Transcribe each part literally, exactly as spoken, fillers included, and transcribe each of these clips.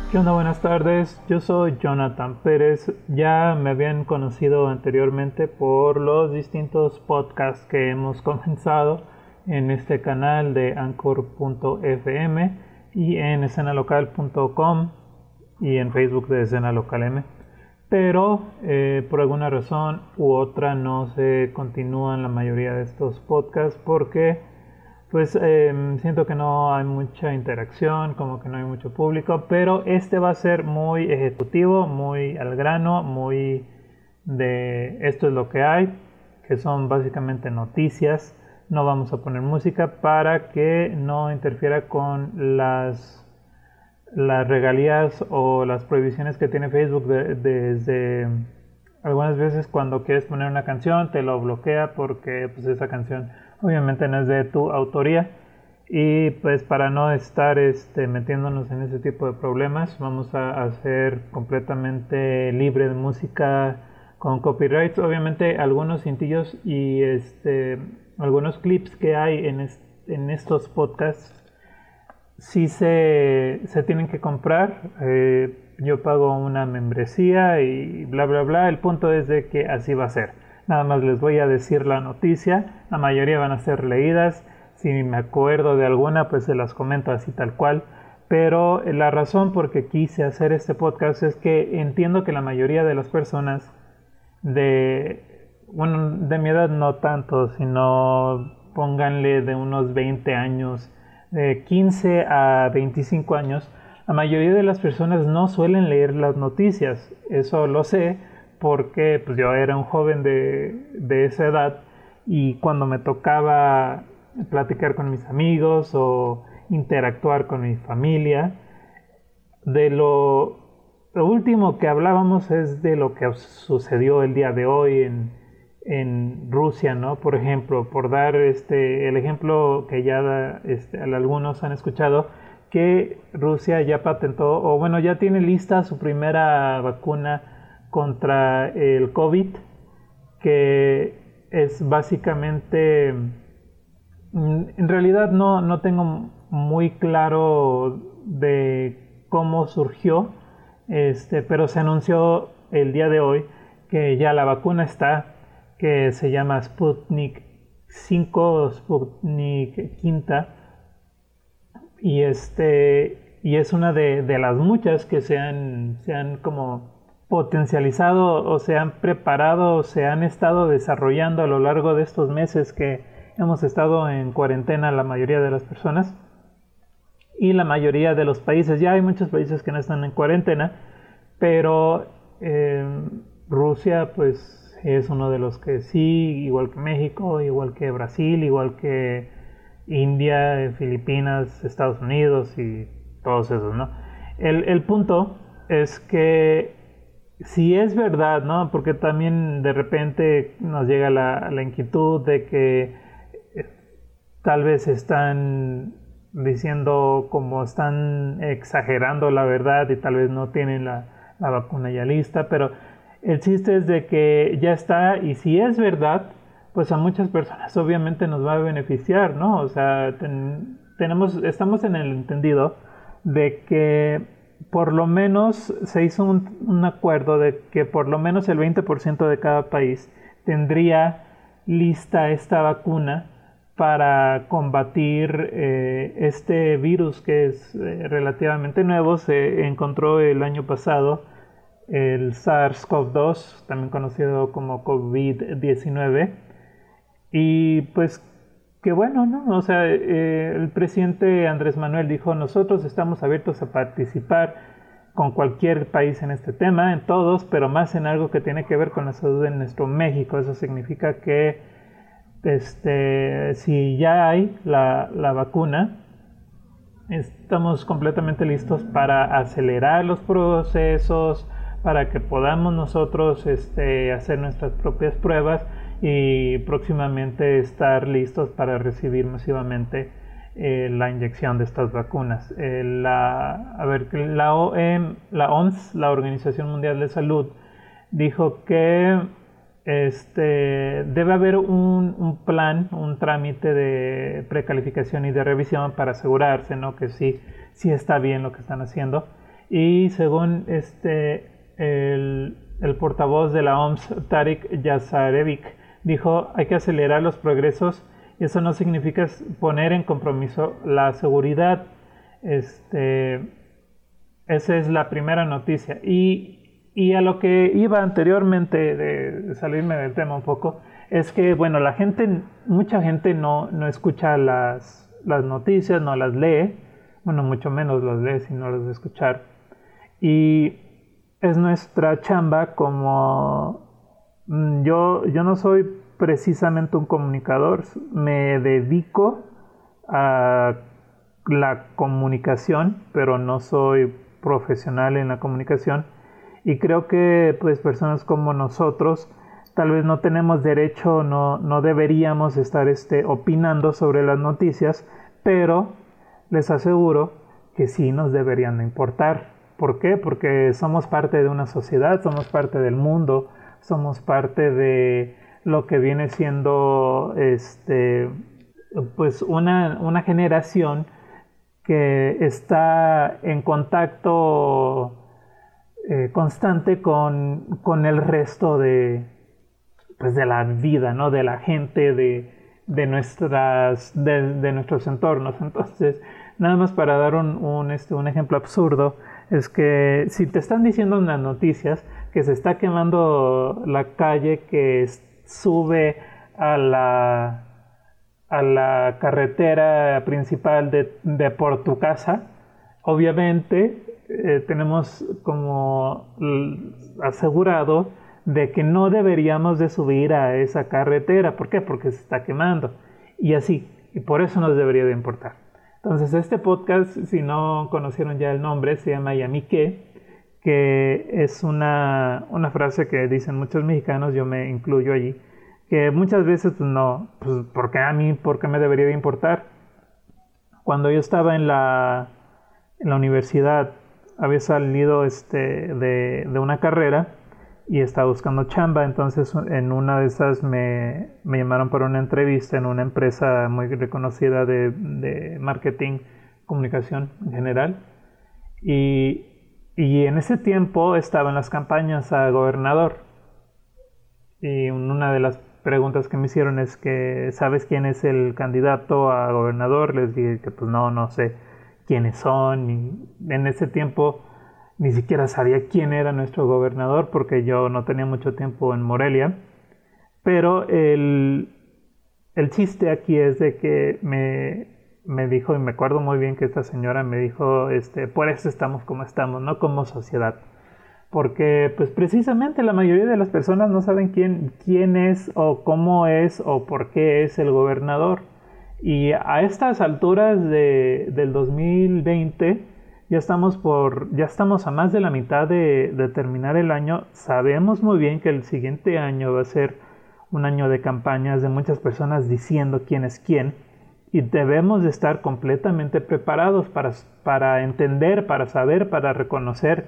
¿Qué onda? Buenas tardes, yo soy Jonathan Pérez. Ya me habían conocido anteriormente por los distintos podcasts que hemos comenzado en este canal de anchor punto f m y en escena local punto com y en Facebook de Escena Local M. Pero eh, por alguna razón u otra no se continúan la mayoría de estos podcasts porque pues eh, siento que no hay mucha interacción, como que no hay mucho público, pero este va a ser muy ejecutivo, muy al grano, muy de esto es lo que hay, que son básicamente noticias. No vamos a poner música para que no interfiera con las, las regalías o las prohibiciones que tiene Facebook de, de, desde algunas veces cuando quieres poner una canción te lo bloquea porque pues esa canción obviamente no es de tu autoría, y pues para no estar este, metiéndonos en ese tipo de problemas vamos a hacer completamente libre de música con copyrights. Obviamente algunos cintillos y este, algunos clips que hay en, est en estos podcasts sí se, se tienen que comprar. eh, yo pago una membresía y bla bla bla. El punto es de que así va a ser. Nada más les voy a decir la noticia, la mayoría van a ser leídas, si me acuerdo de alguna pues se las comento así tal cual, pero la razón por que quise hacer este podcast es que entiendo que la mayoría de las personas de, bueno, de mi edad no tanto, sino pónganle de unos veinte años, de quince a veinticinco años, la mayoría de las personas no suelen leer las noticias. Eso lo sé porque pues, yo era un joven de, de esa edad, y cuando me tocaba platicar con mis amigos o interactuar con mi familia, de lo, lo último que hablábamos es de lo que sucedió el día de hoy en, en Rusia, ¿no? Por ejemplo, por dar este, el ejemplo que ya este, algunos han escuchado, que Rusia ya patentó, o bueno, ya tiene lista su primera vacuna contra el COVID, que es básicamente, en realidad no, no tengo muy claro de cómo surgió, este, pero se anunció el día de hoy que ya la vacuna está, que se llama Sputnik cinco o Sputnik quinta, y este y es una de, de las muchas que se han, se han como potencializado o se han preparado o se han estado desarrollando a lo largo de estos meses que hemos estado en cuarentena la mayoría de las personas y la mayoría de los países. Ya hay muchos países que no están en cuarentena, pero eh, Rusia pues es uno de los que sí, igual que México, igual que Brasil, igual que India, Filipinas, Estados Unidos y todos esos, ¿no? El, el punto es que si es verdad, ¿no? Porque también de repente nos llega la, la inquietud de que eh, tal vez están diciendo como están exagerando la verdad y tal vez no tienen la, la vacuna ya lista, pero el chiste es de que ya está, y si es verdad, pues a muchas personas obviamente nos va a beneficiar, ¿no? O sea, ten, tenemos, estamos en el entendido de que por lo menos se hizo un, un acuerdo de que por lo menos el veinte por ciento de cada país tendría lista esta vacuna para combatir eh, este virus que es eh, relativamente nuevo. Se encontró el año pasado el SARS CoV dos, también conocido como COVID diecinueve, y pues qué bueno, ¿no? O sea, eh, el presidente Andrés Manuel dijo, nosotros estamos abiertos a participar con cualquier país en este tema, en todos, pero más en algo que tiene que ver con la salud en nuestro México. Eso significa que este, si ya hay la, la vacuna, estamos completamente listos para acelerar los procesos, para que podamos nosotros este, hacer nuestras propias pruebas y próximamente estar listos para recibir masivamente eh, la inyección de estas vacunas. Eh, la, a ver, la, O M, la O M S, la Organización Mundial de Salud, dijo que este, debe haber un, un plan, un trámite de precalificación y de revisión para asegurarse, ¿no? Que sí, sí está bien lo que están haciendo. Y según este el, el portavoz de la O M S, Tarik Jasarevic, dijo: hay que acelerar los progresos y eso no significa poner en compromiso la seguridad. Este, esa es la primera noticia. Y, y a lo que iba anteriormente, de salirme del tema un poco, es que, bueno, la gente, mucha gente no, no escucha las, las noticias, no las lee, bueno, mucho menos las lee si no las de escuchar. Y es nuestra chamba como... Yo, yo no soy precisamente un comunicador, me dedico a la comunicación, pero no soy profesional en la comunicación, y creo que pues personas como nosotros tal vez no tenemos derecho, no, no deberíamos estar este, opinando sobre las noticias, pero les aseguro que sí nos deberían de importar. ¿Por qué? Porque somos parte de una sociedad, somos parte del mundo, somos parte de lo que viene siendo este, pues una, una generación que está en contacto eh, constante con, con el resto de, pues de la vida, ¿no? De la gente, de, de, nuestras, de, de nuestros entornos. Entonces, nada más para dar un, un, este, un ejemplo absurdo, es que si te están diciendo en las noticias que se está quemando la calle que sube a la, a la carretera principal de, de por tu casa, obviamente eh, tenemos como asegurado de que no deberíamos de subir a esa carretera. ¿Por qué? Porque se está quemando. Y así, y por eso nos debería de importar. Entonces este podcast, si no conocieron ya el nombre, se llama Yamique, que es una, una frase que dicen muchos mexicanos, yo me incluyo allí, que muchas veces pues no, pues ¿por qué a mí? ¿Por qué me debería de importar? Cuando yo estaba en la, en la universidad, había salido este, de, de una carrera y estaba buscando chamba, entonces en una de esas me, me llamaron para una entrevista en una empresa muy reconocida de, de marketing, comunicación en general, y, y en ese tiempo estaba en las campañas a gobernador, y una de las preguntas que me hicieron es que ¿sabes quién es el candidato a gobernador? Les dije que pues no, no sé quiénes son, y en ese tiempo ni siquiera sabía quién era nuestro gobernador porque yo no tenía mucho tiempo en Morelia. Pero el, el chiste aquí es de que me, me dijo, y me acuerdo muy bien que esta señora me dijo, este, por eso estamos como estamos, no como sociedad. Porque pues precisamente la mayoría de las personas no saben quién, quién es o cómo es o por qué es el gobernador. Y a estas alturas de, del dos mil veinte... Ya estamos, por, ya estamos a más de la mitad de, de terminar el año. Sabemos muy bien que el siguiente año va a ser un año de campañas, de muchas personas diciendo quién es quién. Y debemos de estar completamente preparados para, para entender, para saber, para reconocer.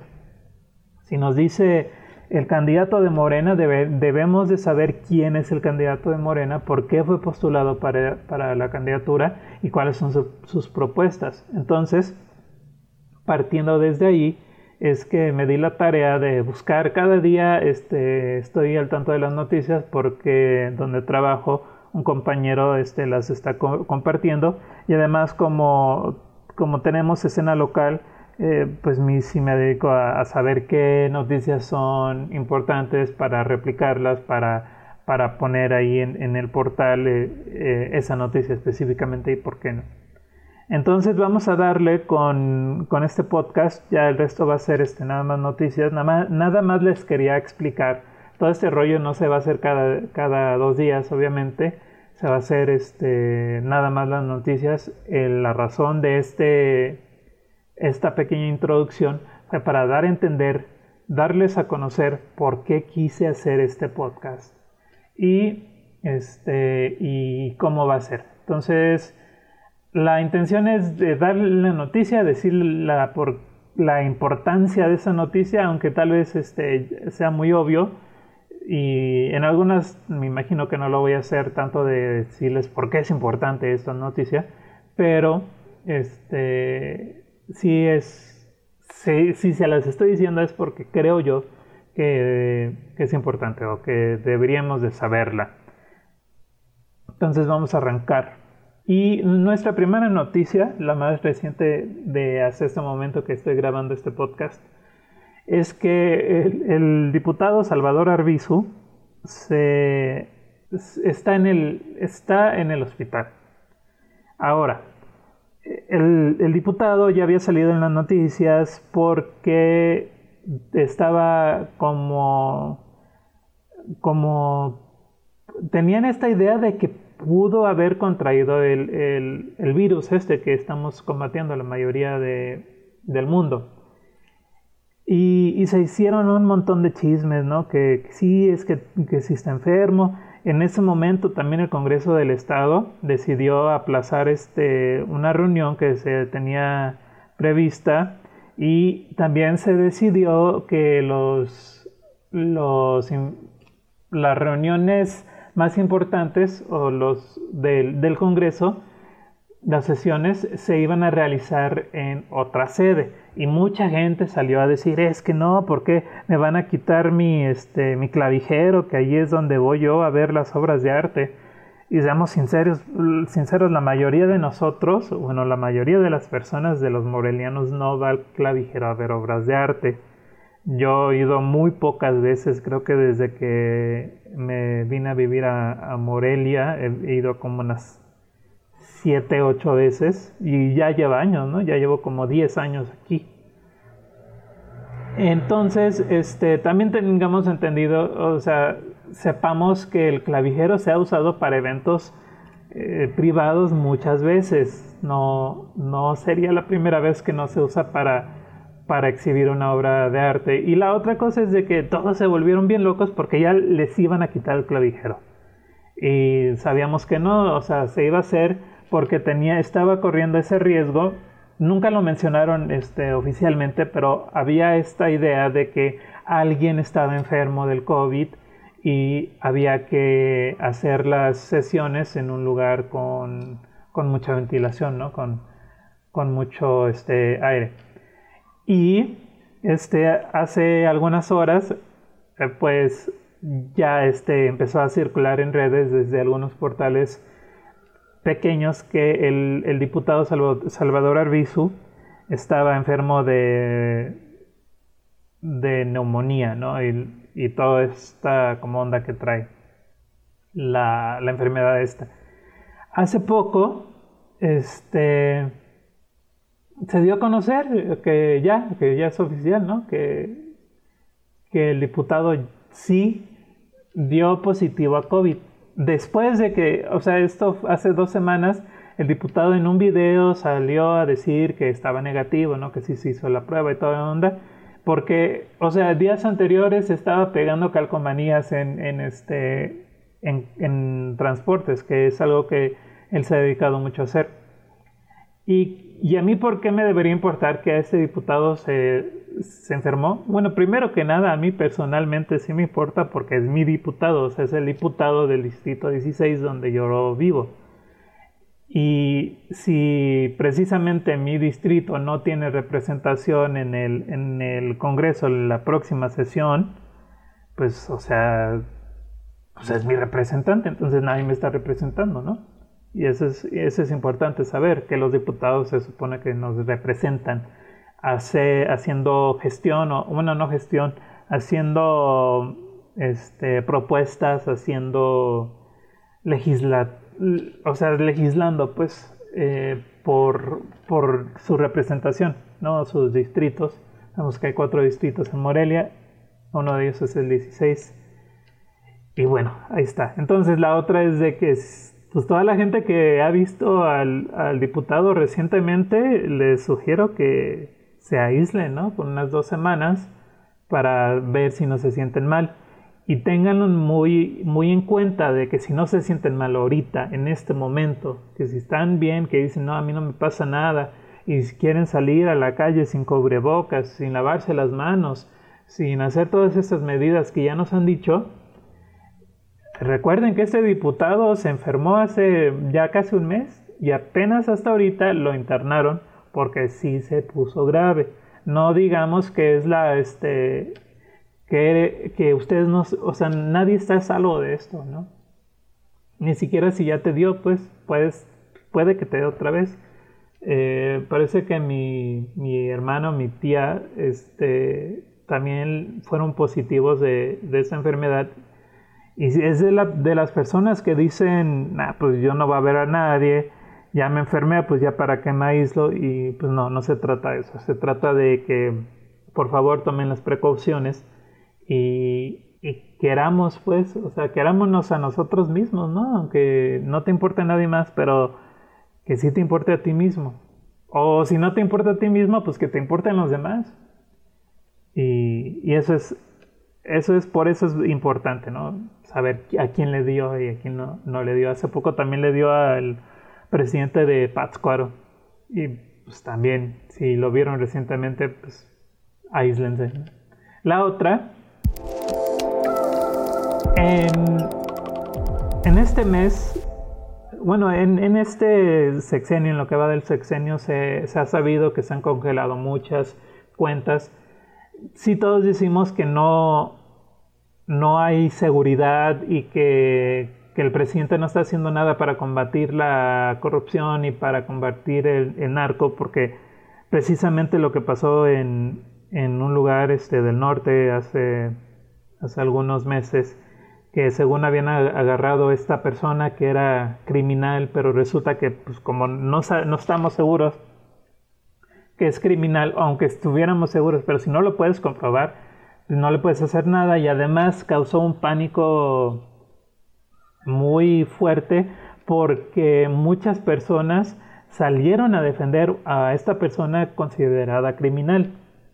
Si nos dice el candidato de Morena, debe, debemos de saber quién es el candidato de Morena, por qué fue postulado para, para la candidatura y cuáles son su, sus propuestas. Entonces, partiendo desde ahí, es que me di la tarea de buscar cada día, este, estoy al tanto de las noticias porque donde trabajo un compañero este, las está co- compartiendo, y además como, como tenemos escena local, eh, pues mi, sí me dedico a, a saber qué noticias son importantes para replicarlas, para, para poner ahí en, en el portal eh, eh, esa noticia específicamente y por qué no. Entonces vamos a darle con, con este podcast, ya el resto va a ser este, nada más noticias, nada más, nada más les quería explicar. Todo este rollo no se va a hacer cada, cada dos días, obviamente, se va a hacer este, nada más las noticias. Eh, la razón de este, esta pequeña introducción fue para dar a entender, darles a conocer por qué quise hacer este podcast y, este, y cómo va a ser. Entonces, la intención es de darle la noticia, decirle la, por, la importancia de esa noticia, aunque tal vez este, sea muy obvio. Y en algunas me imagino que no lo voy a hacer tanto de decirles por qué es importante esta noticia, pero este, sí, es, si, si se las estoy diciendo es porque creo yo que, que es importante o que deberíamos de saberla. Entonces vamos a arrancar. Y nuestra primera noticia, la más reciente de hasta este momento que estoy grabando este podcast, es que el, el diputado Salvador Arbizu se, está, en el, está en el hospital. Ahora, el, el diputado ya había salido en las noticias porque estaba como, como tenían esta idea de que pudo haber contraído el, el, el virus este que estamos combatiendo la mayoría de, del mundo. Y, y se hicieron un montón de chismes, ¿no? Que, que sí, es que, que sí está enfermo. En ese momento también el Congreso del Estado decidió aplazar este, una reunión que se tenía prevista, y también se decidió que los, los, las reuniones más importantes o los del, del Congreso, las sesiones se iban a realizar en otra sede, y mucha gente salió a decir, es que no, ¿por qué me van a quitar mi, este, mi clavijero? Que ahí es donde voy yo a ver las obras de arte. Y seamos sinceros, sinceros, la mayoría de nosotros, bueno, la mayoría de las personas de los morelianos no va al clavijero a ver obras de arte. Yo he ido muy pocas veces, creo que desde que me vine a vivir a, a Morelia he ido como unas siete, ocho veces, y ya lleva años, ¿no? Ya llevo como diez años aquí. Entonces, este, también tengamos entendido, o sea, sepamos que el clavijero se ha usado para eventos eh, privados muchas veces. No, no sería la primera vez que no se usa para, para exhibir una obra de arte. Y la otra cosa es de que todos se volvieron bien locos porque ya les iban a quitar el clavijero. Y sabíamos que no, o sea, se iba a hacer porque tenía, estaba corriendo ese riesgo. Nunca lo mencionaron este, oficialmente, pero había esta idea de que alguien estaba enfermo del COVID y había que hacer las sesiones en un lugar con, con mucha ventilación, ¿no? Con, con mucho este, aire. Y este, hace algunas horas, eh, pues ya este, empezó a circular en redes desde algunos portales pequeños que el, el diputado Salvador Arbizu estaba enfermo de, de neumonía, ¿no? Y, y toda esta como onda que trae la, la enfermedad esta. Hace poco este, se dio a conocer que ya, que ya es oficial, ¿no? Que, que el diputado sí dio positivo a COVID. Después de que, o sea, esto hace dos semanas, el diputado en un video salió a decir que estaba negativo, ¿no? Que sí se hizo la prueba y toda la onda, porque, o sea, días anteriores estaba pegando calcomanías en, en, este, en, en transportes, que es algo que él se ha dedicado mucho a hacer. Y, y a mí, ¿por qué me debería importar que a este diputado se, se enfermó? Bueno, primero que nada, a mí personalmente sí me importa porque es mi diputado, o sea, es el diputado del Distrito dieciséis donde yo vivo. Y si precisamente mi distrito no tiene representación en el, en el Congreso en la próxima sesión, pues, o sea, pues es mi representante, entonces nadie me está representando, ¿no? Y eso es, eso es importante saber, que los diputados se supone que nos representan hace, haciendo gestión, o bueno, no gestión, haciendo este, propuestas, haciendo legisla, o sea, legislando pues eh, por, por su representación, ¿no? Sus distritos. Sabemos que hay cuatro distritos en Morelia, uno de ellos es el dieciséis. Y bueno, ahí está. Entonces la otra es de que pues toda la gente que ha visto al, al diputado recientemente, les sugiero que se aíslen, ¿no? Por unas dos semanas para ver si no se sienten mal. Y ténganlo muy, muy en cuenta de que si no se sienten mal ahorita, en este momento, que si están bien, que dicen, no, a mí no me pasa nada, y si quieren salir a la calle sin cubrebocas, sin lavarse las manos, sin hacer todas estas medidas que ya nos han dicho, recuerden que este diputado se enfermó hace ya casi un mes y apenas hasta ahorita lo internaron porque sí se puso grave. no digamos que es la, este, que, que ustedes no, o sea, nadie está a salvo de esto, ¿no? Ni siquiera si ya te dio, pues, puedes, puede que te dé otra vez. Eh, parece que mi, mi hermano, mi tía, este, también fueron positivos de, de esa enfermedad. Y es de, la, de las personas que dicen, nah, pues yo no voy a ver a nadie, ya me enfermé, pues ya para qué me aíslo. Y pues no, no se trata de eso. Se trata de que por favor tomen las precauciones y, y queramos, pues, o sea, querámonos a nosotros mismos, ¿no? Aunque no te importe a nadie más, pero que sí te importe a ti mismo. O si no te importa a ti mismo, pues que te importen los demás. Y, y eso es, eso es, por eso es importante, ¿no? Saber a quién le dio y a quién no, no le dio. Hace poco también le dio al presidente de Pátzcuaro. Y pues también, si lo vieron recientemente, pues aíslense. La otra, en, en este mes, bueno, en, en este sexenio, en lo que va del sexenio, se, se ha sabido que se han congelado muchas cuentas. Sí, todos decimos que no, no hay seguridad y que, que el presidente no está haciendo nada para combatir la corrupción y para combatir el, el narco, porque precisamente lo que pasó en, en un lugar este, del norte hace, hace algunos meses, que según habían agarrado a esta persona que era criminal, pero resulta que pues como no, no estamos seguros que es criminal, aunque estuviéramos seguros, pero si no lo puedes comprobar, no le puedes hacer nada, y además causó un pánico muy fuerte porque muchas personas salieron a defender a esta persona considerada criminal.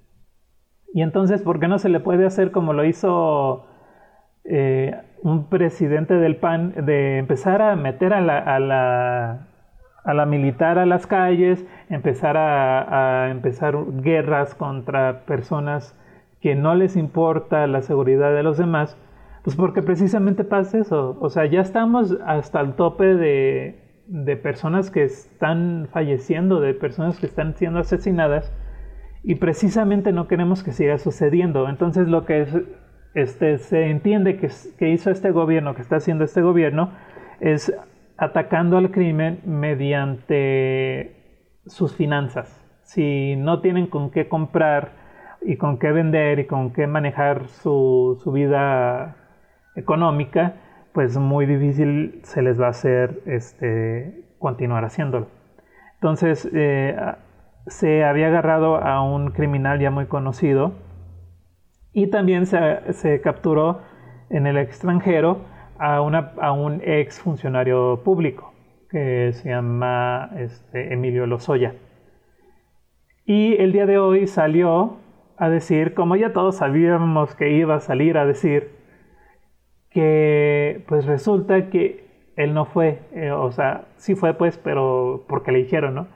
Y entonces, ¿por qué no se le puede hacer como lo hizo eh, un presidente del P A N, de empezar a meter a la, a la, a la militar a las calles, empezar a, a empezar guerras contra personas que no les importa la seguridad de los demás? Pues porque precisamente pasa eso. O sea, ya estamos hasta el tope de, de personas que están falleciendo, de personas que están siendo asesinadas, y precisamente no queremos que siga sucediendo. Entonces lo que es, este, se entiende que, que hizo este gobierno, que está haciendo este gobierno, es atacando al crimen mediante sus finanzas. Si no tienen con qué comprar y con qué vender y con qué manejar su, su vida económica, pues muy difícil se les va a hacer este, continuar haciéndolo. Entonces eh, se había agarrado a un criminal ya muy conocido, y también se, se capturó en el extranjero a, una, a un ex funcionario público que se llama este, Emilio Lozoya. Y el día de hoy salió a decir, como ya todos sabíamos que iba a salir a decir, que pues resulta que él no fue, eh, o sea, sí fue pues, pero porque le dijeron, ¿no?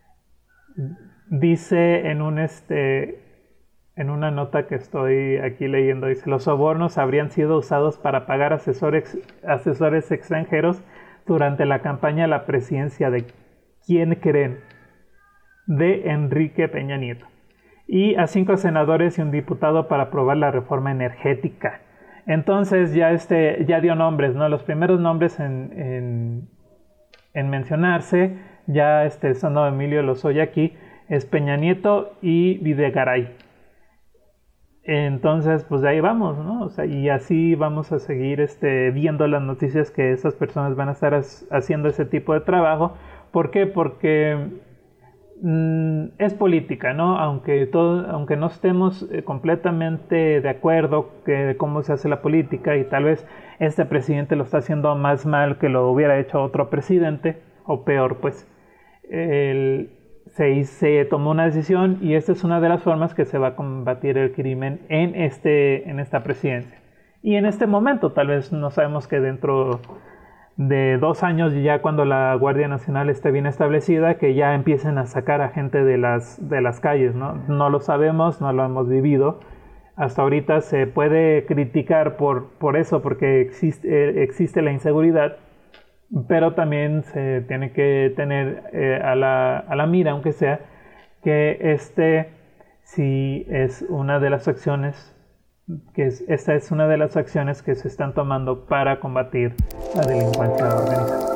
Dice en un este en una nota que estoy aquí leyendo, dice: los sobornos habrían sido usados para pagar asesores, asesores extranjeros durante la campaña a la presidencia de ¿quién creen? De Enrique Peña Nieto, y a cinco senadores y un diputado para aprobar la reforma energética. Entonces ya este ya dio nombres, ¿no? Los primeros nombres en, en, en mencionarse, ya este son no, Emilio Lozoya aquí, es Peña Nieto y Videgaray. Entonces, pues de ahí vamos, ¿no? O sea, y así vamos a seguir este, viendo las noticias que esas personas van a estar as- haciendo ese tipo de trabajo. ¿Por qué? Porque mmm, es política, ¿no? Aunque, todo, aunque no estemos eh, completamente de acuerdo que cómo se hace la política, y tal vez este presidente lo está haciendo más mal que lo hubiera hecho otro presidente, o peor, pues, el... Se, se tomó una decisión, y esta es una de las formas que se va a combatir el crimen en, este, en esta presidencia. Y en este momento, tal vez no sabemos que dentro de dos años, ya cuando la Guardia Nacional esté bien establecida, que ya empiecen a sacar a gente de las, de las calles, ¿no? No lo sabemos, no lo hemos vivido. Hasta ahorita se puede criticar por, por eso, porque existe, existe la inseguridad, pero también se tiene que tener eh, a, la, a la mira, aunque sea, que este si es una de las acciones que es, esta es una de las acciones que se están tomando para combatir la delincuencia organizada.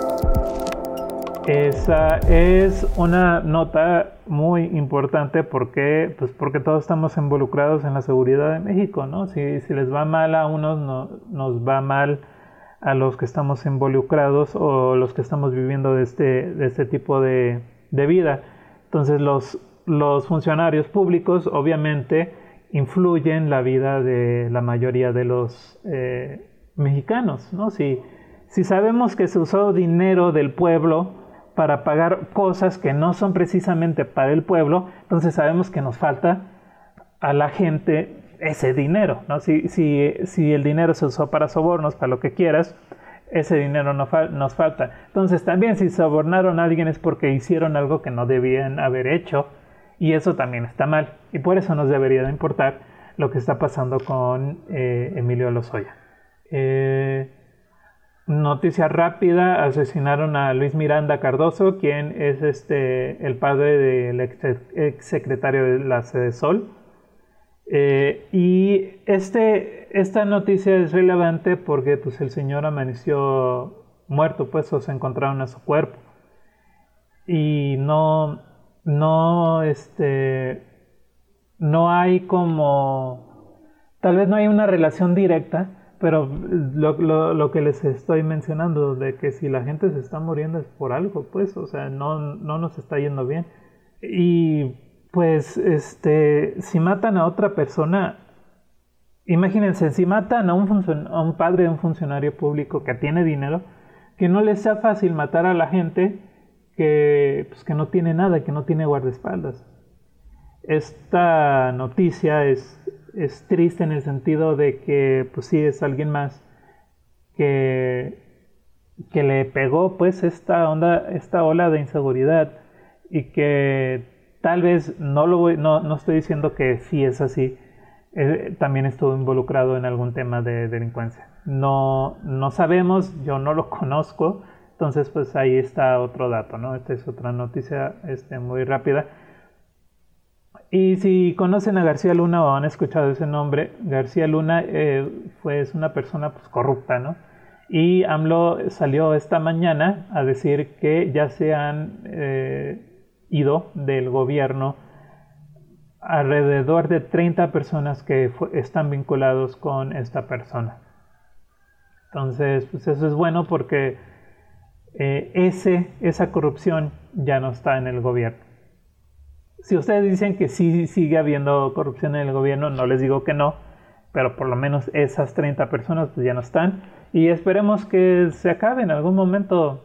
Esa es una nota muy importante porque, pues porque todos estamos involucrados en la seguridad de México, ¿no? Si, si les va mal a unos, no, nos va mal a los que estamos involucrados o los que estamos viviendo de este, de este tipo de, de vida. Entonces los, los funcionarios públicos obviamente influyen la vida de la mayoría de los eh, mexicanos, ¿no? Si, si sabemos que se usó dinero del pueblo para pagar cosas que no son precisamente para el pueblo, entonces sabemos que nos falta a la gente ese dinero, ¿no? Si, si, si el dinero se usó para sobornos, para lo que quieras, ese dinero no fa- nos falta. Entonces también si sobornaron a alguien es porque hicieron algo que no debían haber hecho, y eso también está mal, y por eso nos debería de importar lo que está pasando con eh, Emilio Lozoya. Eh, noticia rápida: asesinaron a Luis Miranda Cardoso, quien es este, el padre del ex, ex secretario de la Sede Sol. Eh, y este, esta noticia es relevante porque pues, el señor amaneció muerto, pues, o se encontraron a su cuerpo. Y no, no, este, no hay como, tal vez no hay una relación directa, pero lo, lo, lo que les estoy mencionando, de que si la gente se está muriendo es por algo, pues, o sea, no, no nos está yendo bien. Y pues, este, si matan a otra persona, imagínense, si matan a un, funcion- a un padre de un funcionario público que tiene dinero, que no les sea fácil matar a la gente que, pues, que no tiene nada, que no tiene guardaespaldas. Esta noticia es, es triste en el sentido de que, pues sí, es alguien más que, que le pegó, pues, esta onda, esta ola de inseguridad, y que tal vez, no, lo voy, no, no estoy diciendo que sí es así, eh, también estuvo involucrado en algún tema de delincuencia. No, no sabemos, yo no lo conozco, entonces pues ahí está otro dato, ¿no? Esta es otra noticia este, muy rápida. Y si conocen a García Luna o han escuchado ese nombre, García Luna eh, fue, es una persona pues, corrupta, ¿no? Y AMLO salió esta mañana a decir que ya se han eh, ido del gobierno alrededor de treinta personas que están vinculados con esta persona. Entonces, pues eso es bueno porque eh, ese, esa corrupción ya no está en el gobierno. Si ustedes dicen que sí sigue habiendo corrupción en el gobierno, no les digo que no, pero por lo menos esas treinta personas pues ya no están, y esperemos que se acabe en algún momento.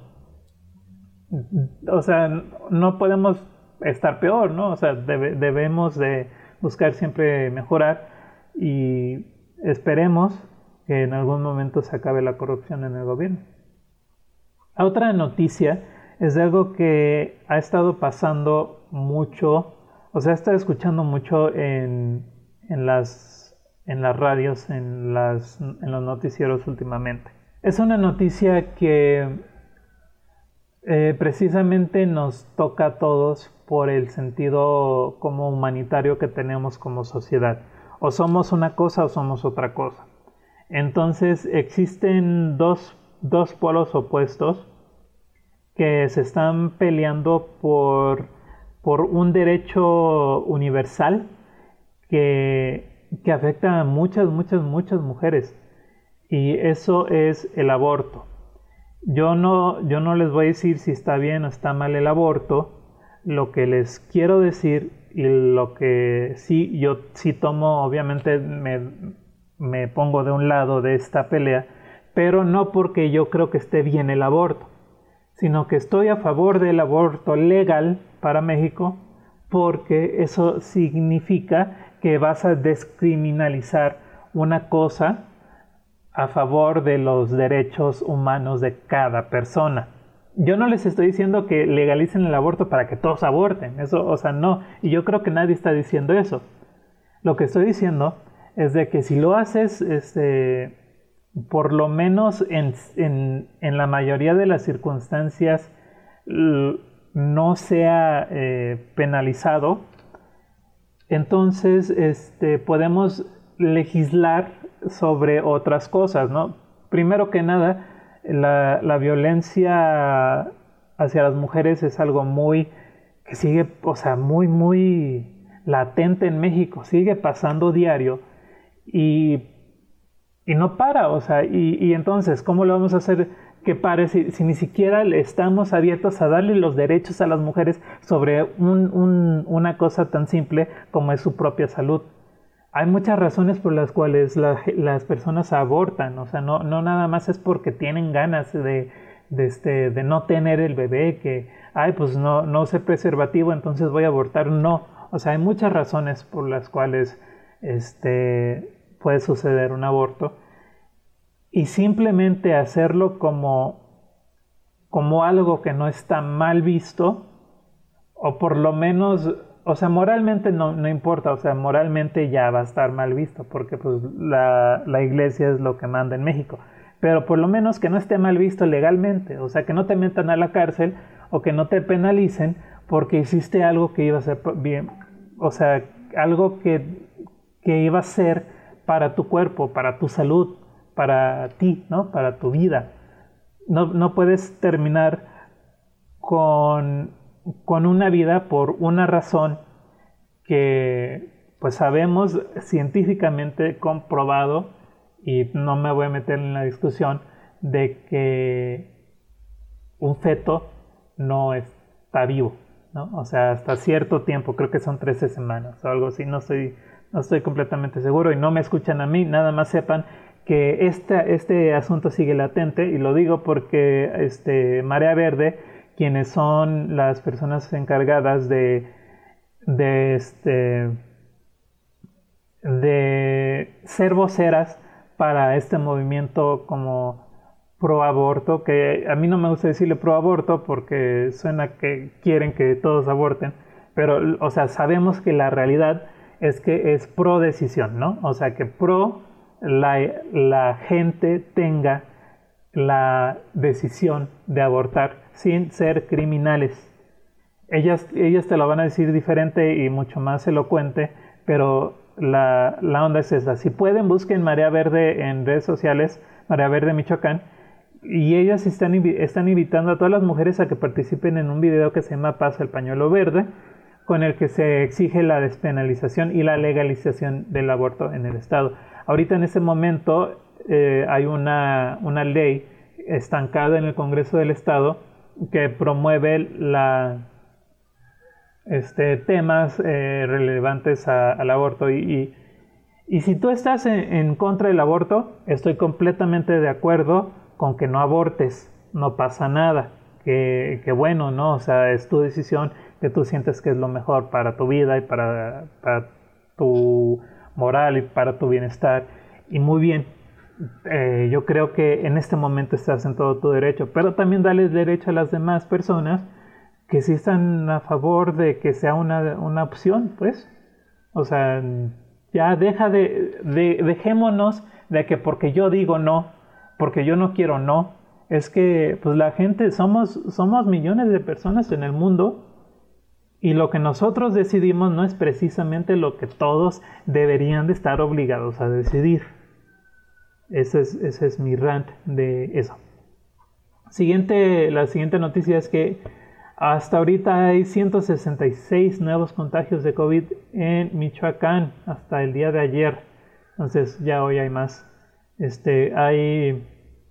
O sea, no podemos estar peor, ¿no? O sea, debe, debemos de buscar siempre mejorar, y esperemos que en algún momento se acabe la corrupción en el gobierno. Otra noticia es de algo que ha estado pasando mucho, o sea, he estado escuchando mucho en, en, las, en las radios, en, las, en los noticieros últimamente. Es una noticia que eh, precisamente nos toca a todos por el sentido como humanitario que tenemos como sociedad. O somos una cosa o somos otra cosa. Entonces existen dos, dos polos opuestos que se están peleando por, por un derecho universal que, que afecta a muchas, muchas, muchas mujeres. Y eso es el aborto. Yo no, yo no les voy a decir si está bien o está mal el aborto. Lo que les quiero decir, y lo que sí, yo sí tomo, obviamente me, me pongo de un lado de esta pelea, pero no porque yo creo que esté bien el aborto, sino que estoy a favor del aborto legal para México, porque eso significa que vas a descriminalizar una cosa a favor de los derechos humanos de cada persona. Yo no les estoy diciendo que legalicen el aborto para que todos aborten, eso, o sea, no, y yo creo que nadie está diciendo eso. Lo que estoy diciendo es de que si lo haces, este, por lo menos en, en, en la mayoría de las circunstancias, no sea eh, penalizado, entonces este, podemos legislar sobre otras cosas, ¿no? Primero que nada, la, la violencia hacia las mujeres es algo muy, que sigue, o sea, muy, muy latente en México, sigue pasando diario y, y no para, o sea, y, y entonces, ¿cómo lo vamos a hacer que pare si, si ni siquiera estamos abiertos a darle los derechos a las mujeres sobre un, un, una cosa tan simple como es su propia salud? Hay muchas razones por las cuales la, las personas abortan, o sea, no, no nada más es porque tienen ganas de, de, este, de no tener el bebé, que, ay, pues no, no usé preservativo, entonces voy a abortar. No, o sea, hay muchas razones por las cuales este, puede suceder un aborto. Y simplemente hacerlo como, como algo que no está mal visto, o por lo menos, o sea, moralmente no, no importa, o sea, moralmente ya va a estar mal visto, porque pues la, la iglesia es lo que manda en México, pero por lo menos que no esté mal visto legalmente, o sea, que no te metan a la cárcel o que no te penalicen porque hiciste algo que iba a ser bien, o sea, algo que, que iba a ser para tu cuerpo, para tu salud, para ti, ¿no? Para tu vida. No, no puedes terminar con, con una vida por una razón que pues sabemos científicamente comprobado, y no me voy a meter en la discusión de que un feto no está vivo, ¿no? O sea, hasta cierto tiempo, creo que son trece semanas o algo así, no estoy, no estoy completamente seguro y no me escuchan a mí, nada más sepan que este, este asunto sigue latente, y lo digo porque este, Marea Verde, quienes son las personas encargadas de, de, este, de ser voceras para este movimiento como pro aborto, que a mí no me gusta decirle pro aborto porque suena que quieren que todos aborten, pero o sea, sabemos que la realidad es que es pro decisión, ¿no? O sea, que pro la, la gente tenga la decisión de abortar sin ser criminales. Ellas, ellas te lo van a decir diferente y mucho más elocuente, pero la, la onda es esa. Si pueden, busquen Marea Verde en redes sociales, Marea Verde Michoacán, y ellas están, están invitando a todas las mujeres a que participen en un video que se llama Pasa el Pañuelo Verde, con el que se exige la despenalización y la legalización del aborto en el estado. Ahorita en este momento eh, hay una, una ley estancada en el Congreso del Estado que promueve la, este, temas eh, relevantes a, al aborto. Y, y, y si tú estás en, en contra del aborto, estoy completamente de acuerdo con que no abortes, no pasa nada. Que, que bueno, ¿no? O sea, es tu decisión, que tú sientes que es lo mejor para tu vida y para, para tu moral y para tu bienestar. Y muy bien, eh, yo creo que en este momento estás en todo tu derecho, pero también dale derecho a las demás personas que sí están a favor de que sea una, una opción, pues. O sea, ya deja de, de, dejémonos de que porque yo digo no, porque yo no quiero no. Es que pues la gente, somos, somos millones de personas en el mundo, y lo que nosotros decidimos no es precisamente lo que todos deberían de estar obligados a decidir. Ese es, ese es mi rant de eso. Siguiente, la siguiente noticia es que hasta ahorita hay ciento sesenta y seis nuevos contagios de COVID en Michoacán hasta el día de ayer. Entonces ya hoy hay más. Este, hay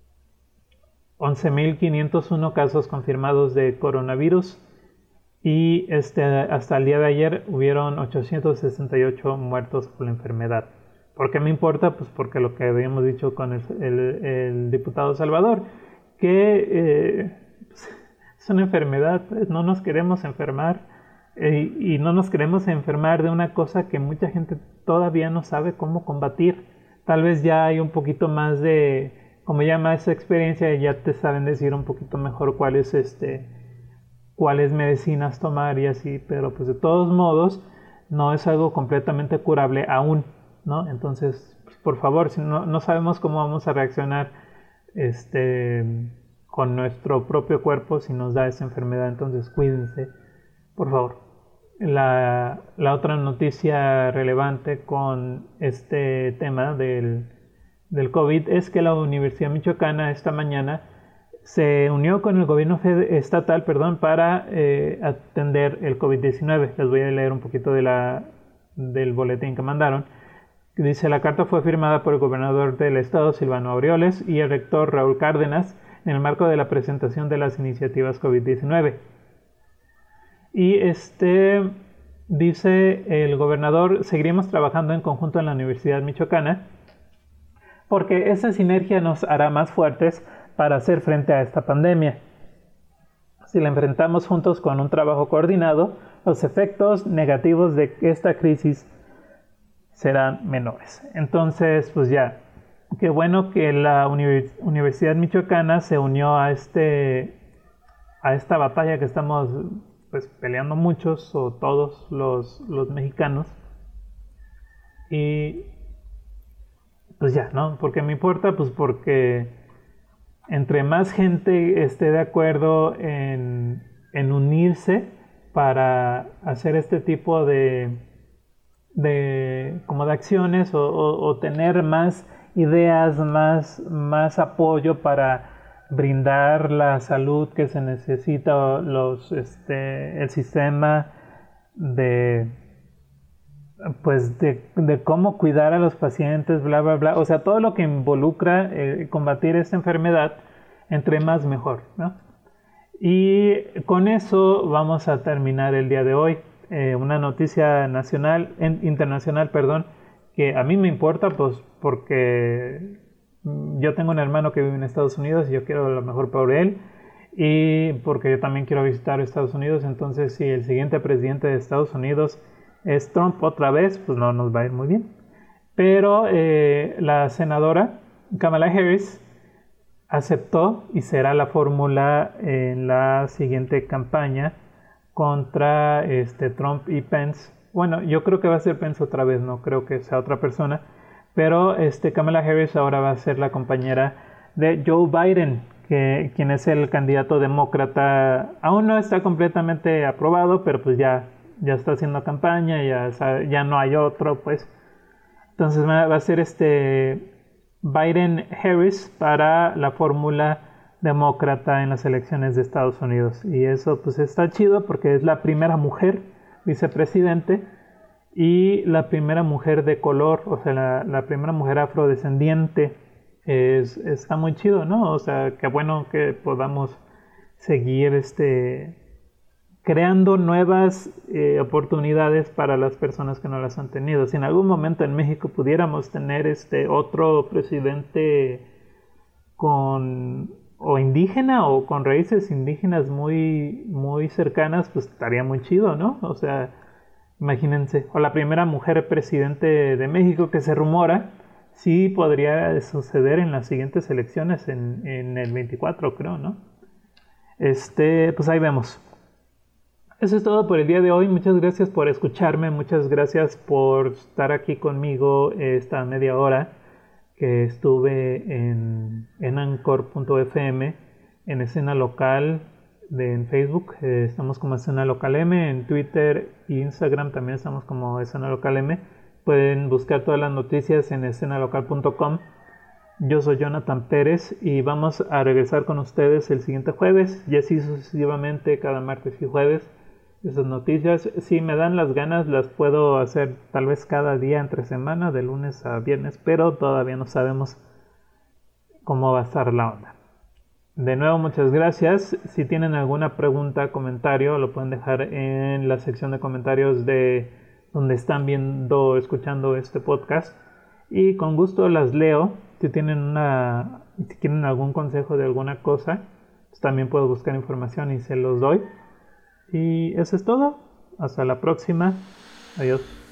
once mil quinientos uno casos confirmados de coronavirus, y este, hasta el día de ayer hubieron ochocientos sesenta y ocho muertos por la enfermedad. ¿Por qué me importa? Pues porque lo que habíamos dicho con el, el, el diputado Salvador, que eh, es una enfermedad, no nos queremos enfermar, eh, y no nos queremos enfermar de una cosa que mucha gente todavía no sabe cómo combatir. Tal vez ya hay un poquito más de, como ya más experiencia, ya te saben decir un poquito mejor cuál es este, cuáles medicinas tomar y así, pero pues de todos modos no es algo completamente curable aún, ¿no? Entonces, pues, por favor, si no, no sabemos cómo vamos a reaccionar este, con nuestro propio cuerpo si nos da esa enfermedad, entonces cuídense, por favor. la, la otra noticia relevante con este tema del, del COVID es que la Universidad Michoacana esta mañana se unió con el gobierno estatal perdón, para eh, atender el COVID diecinueve. Les voy a leer un poquito de la, del boletín que mandaron. Dice: la carta fue firmada por el gobernador del estado, Silvano Aureoles, y el rector Raúl Cárdenas en el marco de la presentación de las iniciativas COVID diecinueve. Y este dice el gobernador: seguiremos trabajando en conjunto en la Universidad Michoacana porque esa sinergia nos hará más fuertes para hacer frente a esta pandemia. Si la enfrentamos juntos con un trabajo coordinado, los efectos negativos de esta crisis serán menores. Entonces, pues ya, qué bueno que la Univers- Universidad Michoacana se unió a este a esta batalla que estamos pues peleando muchos o todos los, los mexicanos. Y pues ya, ¿no? ¿Por qué me importa? Pues porque entre más gente esté de acuerdo en, en unirse para hacer este tipo de, de, como de acciones o, o, o tener más ideas, más, más apoyo para brindar la salud que se necesita, los, este, el sistema de, pues de, de cómo cuidar a los pacientes, bla, bla, bla. O sea, todo lo que involucra eh, combatir esta enfermedad, entre más mejor, ¿no? Y con eso vamos a terminar el día de hoy. Eh, una noticia nacional, en, internacional, perdón, que a mí me importa, pues porque yo tengo un hermano que vive en Estados Unidos y yo quiero lo mejor para él. Y porque yo también quiero visitar Estados Unidos. Entonces, si el siguiente presidente de Estados Unidos es Trump otra vez, pues no nos va a ir muy bien. Pero eh, la senadora Kamala Harris aceptó y será la fórmula en la siguiente campaña contra este, Trump y Pence. Bueno, yo creo que va a ser Pence otra vez, no creo que sea otra persona. Pero este, Kamala Harris ahora va a ser la compañera de Joe Biden, que, quien es el candidato demócrata. Aún no está completamente aprobado, pero pues ya ya está haciendo campaña, ya, ya no hay otro, pues. Entonces va a ser este Biden-Harris para la fórmula demócrata en las elecciones de Estados Unidos. Y eso pues está chido porque es la primera mujer vicepresidente y la primera mujer de color, o sea, la, la primera mujer afrodescendiente. Es, está muy chido, ¿no? O sea, qué bueno que podamos seguir este... creando nuevas eh, oportunidades para las personas que no las han tenido. Si en algún momento en México pudiéramos tener este otro presidente con o indígena o con raíces indígenas muy, muy cercanas, pues estaría muy chido, ¿no? O sea, imagínense. O la primera mujer presidente de México, que se rumora, sí podría suceder en las siguientes elecciones, en, en el veinticuatro, creo, ¿no? Este, pues ahí vemos. Eso es todo por el día de hoy. Muchas gracias por escucharme, muchas gracias por estar aquí conmigo esta media hora que estuve en, en anchor punto f m, en Escena Local de, en Facebook. Eh, estamos como Escena Local M, en Twitter e Instagram también estamos como Escena Local M. Pueden buscar todas las noticias en escena local punto com. Yo soy Jonathan Pérez y vamos a regresar con ustedes el siguiente jueves y así sucesivamente cada martes y jueves. Esas noticias, si me dan las ganas, las puedo hacer tal vez cada día entre semana, de lunes a viernes, pero todavía no sabemos cómo va a estar la onda. De nuevo, muchas gracias. Si tienen alguna pregunta, comentario, lo pueden dejar en la sección de comentarios de donde están viendo o escuchando este podcast. Y con gusto las leo. Si tienen una, si quieren algún consejo de alguna cosa, pues también puedo buscar información y se los doy. Y eso es todo. Hasta la próxima. Adiós.